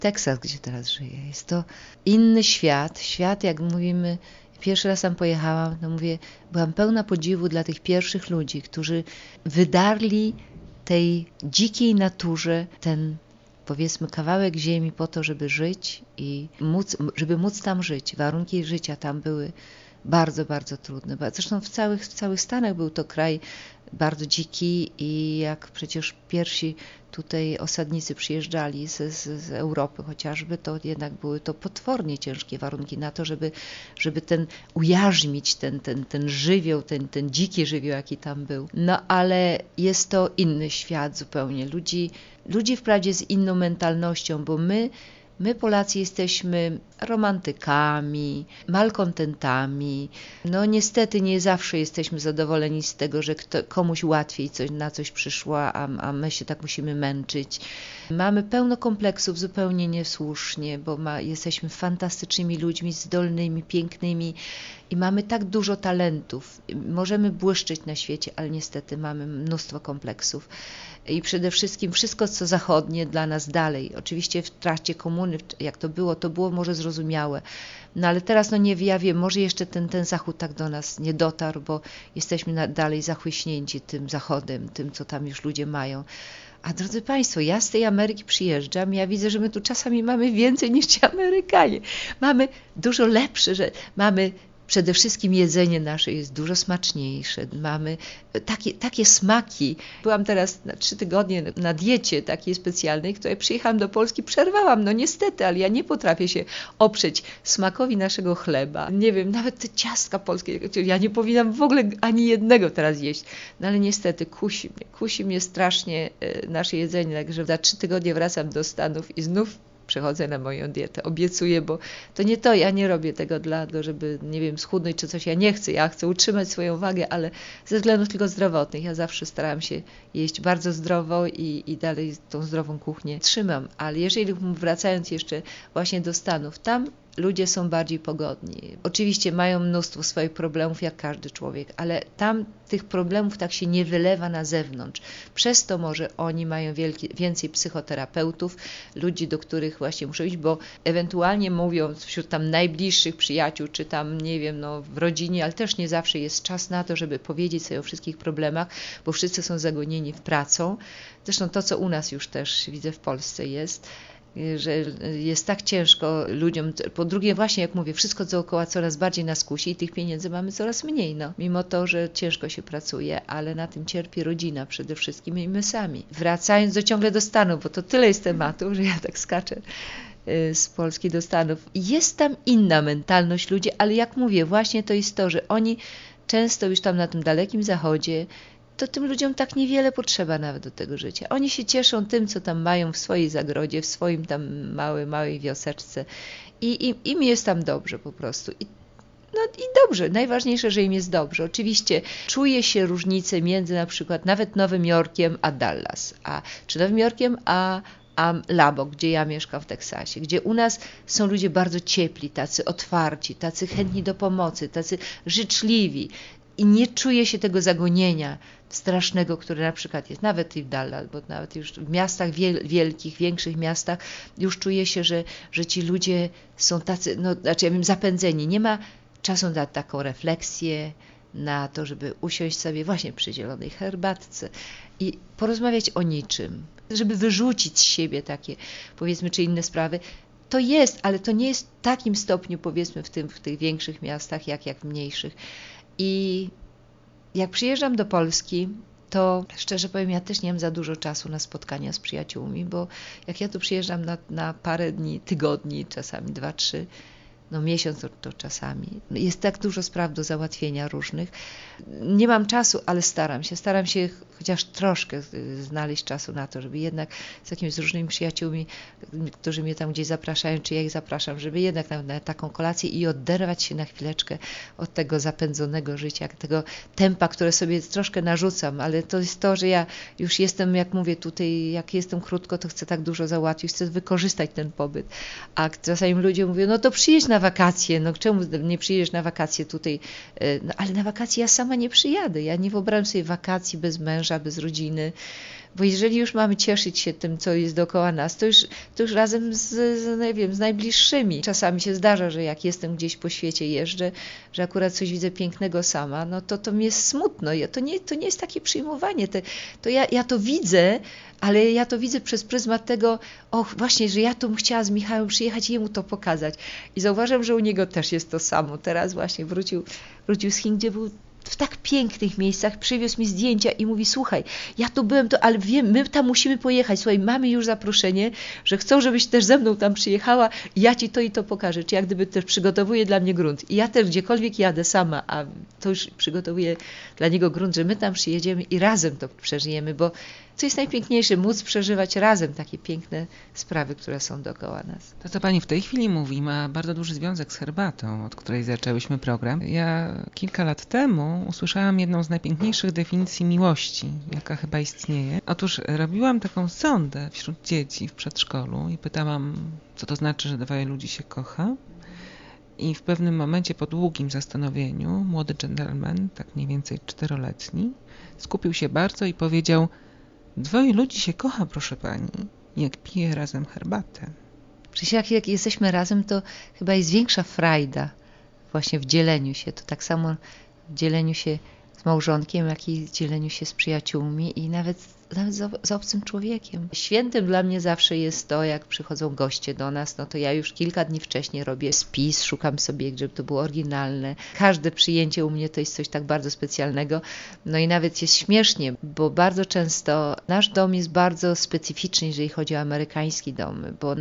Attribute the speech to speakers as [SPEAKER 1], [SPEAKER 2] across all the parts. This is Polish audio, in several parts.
[SPEAKER 1] Teksas, gdzie teraz żyję. Jest to inny świat. Świat, jak mówimy, pierwszy raz tam pojechałam, no mówię, byłam pełna podziwu dla tych pierwszych ludzi, którzy wydarli tej dzikiej naturze ten, powiedzmy, kawałek ziemi po to, żeby żyć i żeby móc tam żyć. Warunki życia tam były bardzo, bardzo trudne. Zresztą w całych Stanach był to kraj bardzo dziki i jak przecież pierwsi tutaj osadnicy przyjeżdżali z Europy chociażby, to jednak były to potwornie ciężkie warunki na to, żeby ujarzmić ten żywioł, ten dziki żywioł, jaki tam był. No ale jest to inny świat zupełnie. Ludzi wprawdzie z inną mentalnością, bo my Polacy jesteśmy romantykami, malkontentami. No niestety nie zawsze jesteśmy zadowoleni z tego, że komuś łatwiej na coś przyszło, a my się tak musimy męczyć. Mamy pełno kompleksów zupełnie niesłusznie, bo jesteśmy fantastycznymi ludźmi, zdolnymi, pięknymi i mamy tak dużo talentów. Możemy błyszczeć na świecie, ale niestety mamy mnóstwo kompleksów. I przede wszystkim wszystko, co zachodnie dla nas dalej. Oczywiście w trakcie komuny, jak to było może zrozumiałe. No ale teraz, ja wiem, może jeszcze ten Zachód tak do nas nie dotarł, bo jesteśmy dalej zachłyśnięci tym Zachodem, tym, co tam już ludzie mają. A drodzy Państwo, ja z tej Ameryki przyjeżdżam, ja widzę, że my tu czasami mamy więcej niż ci Amerykanie. Mamy dużo lepsze, że mamy przede wszystkim jedzenie nasze jest dużo smaczniejsze. Mamy takie smaki. Byłam teraz na 3 tygodnie na diecie takiej specjalnej, której przyjechałam do Polski, przerwałam. No niestety, ale ja nie potrafię się oprzeć smakowi naszego chleba. Nie wiem, nawet te ciastka polskie, ja nie powinnam w ogóle ani jednego teraz jeść. No ale niestety kusi mnie strasznie nasze jedzenie. Także za 3 tygodnie wracam do Stanów i znów przechodzę na moją dietę. Obiecuję, bo to nie to, ja nie robię tego żeby, nie wiem, schudnąć czy coś. Ja chcę utrzymać swoją wagę, ale ze względów tylko zdrowotnych. Ja zawsze starałam się jeść bardzo zdrowo i dalej tą zdrową kuchnię trzymam. Ale jeżeli wracając jeszcze właśnie do Stanów, tam ludzie są bardziej pogodni. Oczywiście mają mnóstwo swoich problemów, jak każdy człowiek, ale tam tych problemów tak się nie wylewa na zewnątrz. Przez to może oni mają więcej psychoterapeutów, ludzi, do których właśnie muszą iść, bo ewentualnie mówią wśród tam najbliższych przyjaciół, czy tam, nie wiem, w rodzinie, ale też nie zawsze jest czas na to, żeby powiedzieć sobie o wszystkich problemach, bo wszyscy są zagonieni w pracą. Zresztą to, co u nas już też widzę w Polsce jest, że jest tak ciężko ludziom. Po drugie, właśnie jak mówię, wszystko dookoła coraz bardziej nas kusi i tych pieniędzy mamy coraz mniej. Mimo to, że ciężko się pracuje, ale na tym cierpi rodzina przede wszystkim i my sami. Wracając ciągle do Stanów, bo to tyle jest tematów, że ja tak skaczę z Polski do Stanów. Jest tam inna mentalność ludzi, ale jak mówię, właśnie to jest to, że oni często już tam na tym dalekim zachodzie, to tym ludziom tak niewiele potrzeba nawet do tego życia. Oni się cieszą tym, co tam mają w swojej zagrodzie, w swoim tam małej wioseczce i im jest tam dobrze po prostu. I dobrze, najważniejsze, że im jest dobrze. Oczywiście czuje się różnicę między na przykład nawet Nowym Jorkiem a Dallas, czy Nowym Jorkiem a Lubbock, gdzie ja mieszkam w Teksasie, gdzie u nas są ludzie bardzo ciepli, tacy otwarci, tacy chętni do pomocy, tacy życzliwi i nie czuje się tego zagonienia strasznego, które na przykład jest nawet i w Dallas, bo nawet już w miastach wielkich, większych miastach już czuje się, że ci ludzie są tacy, zapędzeni. Nie ma czasu na taką refleksję, na to, żeby usiąść sobie właśnie przy zielonej herbatce i porozmawiać o niczym, żeby wyrzucić z siebie takie, powiedzmy, czy inne sprawy. To jest, ale to nie jest w takim stopniu, powiedzmy, w tych większych miastach, jak w mniejszych. I jak przyjeżdżam do Polski, to szczerze powiem, ja też nie mam za dużo czasu na spotkania z przyjaciółmi, bo jak ja tu przyjeżdżam na parę dni, tygodni, czasami 2-3, miesiąc to czasami. Jest tak dużo spraw do załatwienia różnych. Nie mam czasu, ale staram się chociaż troszkę znaleźć czasu na to, żeby jednak z różnymi przyjaciółmi, którzy mnie tam gdzieś zapraszają, czy ja ich zapraszam, żeby jednak na taką kolację i oderwać się na chwileczkę od tego zapędzonego życia, tego tempa, które sobie troszkę narzucam, ale to jest to, że ja już jestem, jak mówię tutaj, jak jestem krótko, to chcę tak dużo załatwić, chcę wykorzystać ten pobyt. A czasami ludzie mówią, to przyjedź na wakacje, czemu nie przyjedziesz na wakacje tutaj? Ale na wakacje ja sama nie przyjadę, ja nie wyobrażam sobie wakacji bez męża, bez rodziny, Bo jeżeli już mamy cieszyć się tym, co jest dookoła nas, to już razem nie wiem, z najbliższymi. Czasami się zdarza, że jak jestem gdzieś po świecie, jeżdżę, że akurat coś widzę pięknego sama, no to mi jest smutno. To nie jest takie przyjmowanie. Ja to widzę, ale ja to widzę przez pryzmat tego, właśnie, że ja tu bym chciała z Michałem przyjechać i jemu to pokazać. I zauważam, że u niego też jest to samo. Teraz właśnie wrócił z Chin, gdzie był w tak pięknych miejscach, przywiózł mi zdjęcia i mówi, słuchaj, ja tu byłem, ale wiem, my tam musimy pojechać, słuchaj, mamy już zaproszenie, że chcą, żebyś też ze mną tam przyjechała i ja ci to i to pokażę, czy jak gdyby też przygotowuje dla mnie grunt. I ja też gdziekolwiek jadę sama, a to już przygotowuję dla niego grunt, że my tam przyjedziemy i razem to przeżyjemy, bo co jest najpiękniejsze, móc przeżywać razem takie piękne sprawy, które są dookoła nas.
[SPEAKER 2] To, co pani w tej chwili mówi, ma bardzo duży związek z herbatą, od której zaczęłyśmy program. Ja kilka lat temu usłyszałam jedną z najpiękniejszych definicji miłości, jaka chyba istnieje. Otóż robiłam taką sondę wśród dzieci w przedszkolu i pytałam, co to znaczy, że dwoje ludzi się kocha. I w pewnym momencie, po długim zastanowieniu, młody dżentelmen, tak mniej więcej 4-letni, skupił się bardzo i powiedział: dwoje ludzi się kocha, proszę pani, jak pije razem herbatę.
[SPEAKER 1] Przecież jak jesteśmy razem, to chyba jest większa frajda właśnie w dzieleniu się. To tak samo w dzieleniu się z małżonkiem, jak i w dzieleniu się z przyjaciółmi i nawet z obcym człowiekiem. Świętym dla mnie zawsze jest to, jak przychodzą goście do nas, no to ja już kilka dni wcześniej robię spis, szukam sobie, żeby to było oryginalne. Każde przyjęcie u mnie to jest coś tak bardzo specjalnego. No i nawet jest śmiesznie, bo bardzo często nasz dom jest bardzo specyficzny, jeżeli chodzi o amerykański dom, bo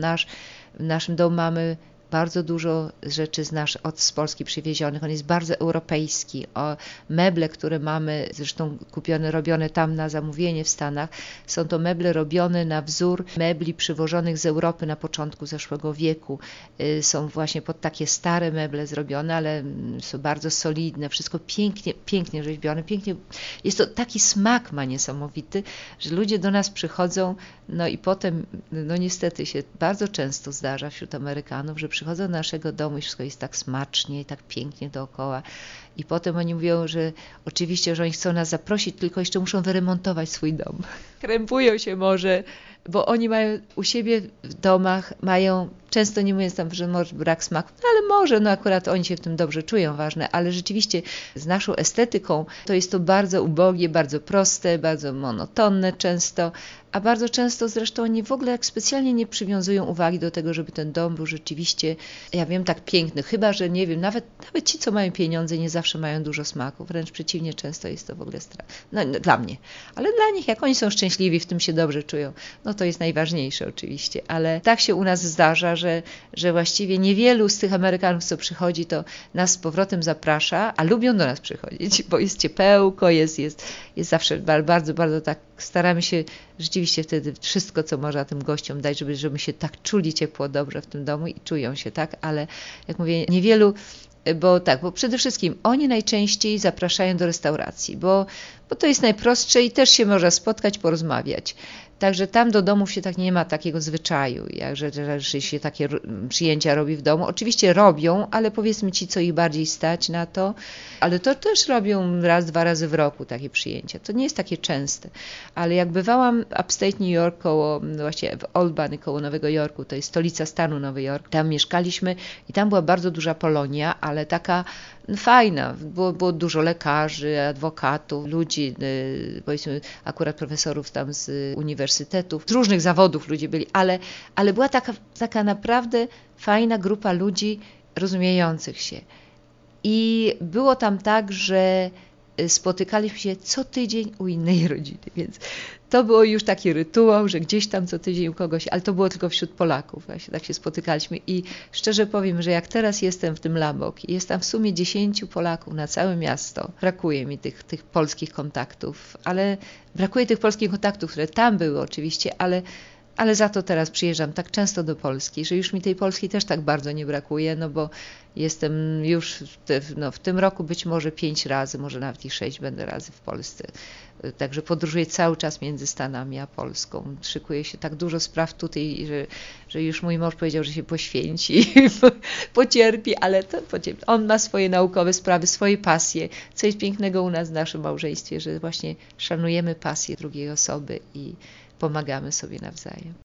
[SPEAKER 1] w naszym domu mamy bardzo dużo rzeczy z Polski przywiezionych. On jest bardzo europejski. Meble, które mamy, zresztą robione tam na zamówienie w Stanach, są to meble robione na wzór mebli przywożonych z Europy na początku zeszłego wieku. Są właśnie pod takie stare meble zrobione, ale są bardzo solidne, wszystko pięknie rzeźbione, pięknie. Jest to taki smak ma niesamowity, że ludzie do nas przychodzą, no i potem, no niestety się bardzo często zdarza wśród Amerykanów, że przychodzą do naszego domu i wszystko jest tak smacznie i tak pięknie dookoła. I potem oni mówią, że oczywiście, że oni chcą nas zaprosić, tylko jeszcze muszą wyremontować swój dom. Krępują się może, bo oni mają u siebie w domach, często nie mówiąc tam, że może brak smaku, ale może, no akurat oni się w tym dobrze czują, ważne, ale rzeczywiście z naszą estetyką to jest to bardzo ubogie, bardzo proste, bardzo monotonne często, a bardzo często zresztą oni w ogóle specjalnie nie przywiązują uwagi do tego, żeby ten dom był rzeczywiście, ja wiem, tak piękny, chyba że nie wiem, nawet ci, co mają pieniądze, nie zawsze mają dużo smaku, wręcz przeciwnie, często jest to w ogóle no dla mnie, ale dla nich, jak oni są szczęśliwi, w tym się dobrze czują, no to jest najważniejsze oczywiście, ale tak się u nas zdarza, że właściwie niewielu z tych Amerykanów, co przychodzi, to nas z powrotem zaprasza, a lubią do nas przychodzić, bo jest ciepełko, jest zawsze bardzo, bardzo tak, staramy się rzeczywiście wtedy wszystko, co można tym gościom dać, żeby się tak czuli ciepło, dobrze w tym domu i czują się tak, ale jak mówię, niewielu, bo przede wszystkim oni najczęściej zapraszają do restauracji, bo to jest najprostsze i też się można spotkać, porozmawiać. Także tam do domów się tak nie ma takiego zwyczaju, że się takie przyjęcia robi w domu. Oczywiście robią, ale powiedzmy ci, co ich bardziej stać na to, ale to też robią raz, 2 razy w roku takie przyjęcia. To nie jest takie częste. Ale jak bywałam w Upstate New York, właśnie w Albany, koło Nowego Jorku, to jest stolica stanu Nowy Jork, tam mieszkaliśmy i tam była bardzo duża Polonia, ale taka fajna. Było dużo lekarzy, adwokatów, ludzi, powiedzmy akurat profesorów tam z uniwersytetów, z różnych zawodów ludzie byli, ale była taka naprawdę fajna grupa ludzi rozumiejących się. I było tam tak, że spotykaliśmy się co tydzień u innej rodziny, więc to było już taki rytuał, że gdzieś tam co tydzień u kogoś, ale to było tylko wśród Polaków, właśnie tak się spotykaliśmy i szczerze powiem, że jak teraz jestem w tym Lubbock i jest tam w sumie 10 Polaków na całe miasto, brakuje mi tych polskich kontaktów, ale brakuje tych polskich kontaktów, które tam były oczywiście, ale ale za to teraz przyjeżdżam tak często do Polski, że już mi tej Polski też tak bardzo nie brakuje, no bo jestem już w tym roku być może 5 razy, może nawet i 6 będę razy w Polsce. Także podróżuję cały czas między Stanami a Polską. Szykuje się tak dużo spraw tutaj, że już mój mąż powiedział, że się poświęci, pocierpi, ale to pocierpi. On ma swoje naukowe sprawy, swoje pasje. Co jest pięknego u nas w naszym małżeństwie, że właśnie szanujemy pasję drugiej osoby i pomagamy sobie nawzajem.